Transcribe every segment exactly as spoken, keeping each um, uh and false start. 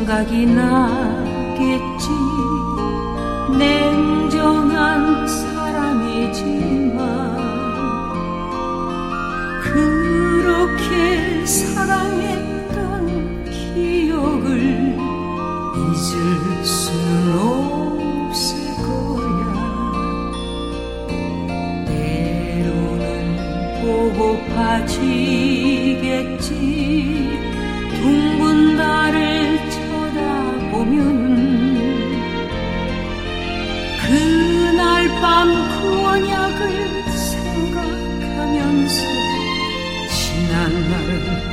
생각이 나겠지. 냉정한 사람이지만 그렇게 사랑했던 기억을 잊을 수는 없을 거야. 때로는 보고파지겠지. 둥근 달을 쳐다보면 그날 밤 그 언약을 생각하면서 지난 날을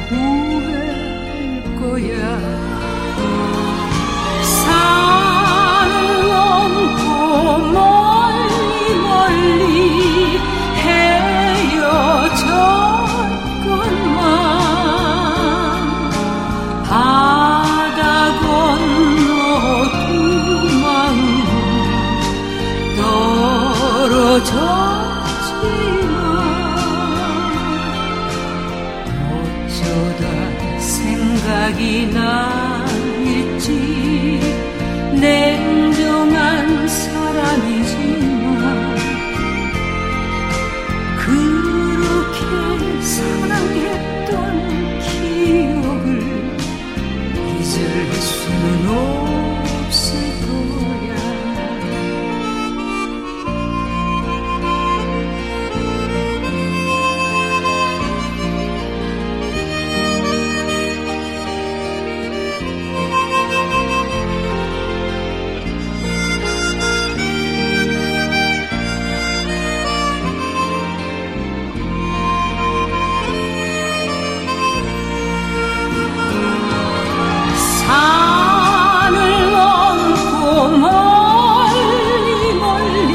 후회할 거야. 산을 넘고 멀리 멀리 헤어졌건만 바다 건너 두 마음 떨어졌지만 어쩌다 생각이 나있지. 냉정한 사람이지만 그렇게 사랑했던 기억을 잊을 수는 없을 거야. 산을 넘고 멀리 멀리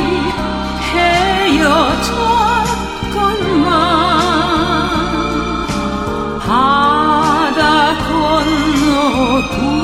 헤어졌건만 바다 건너 두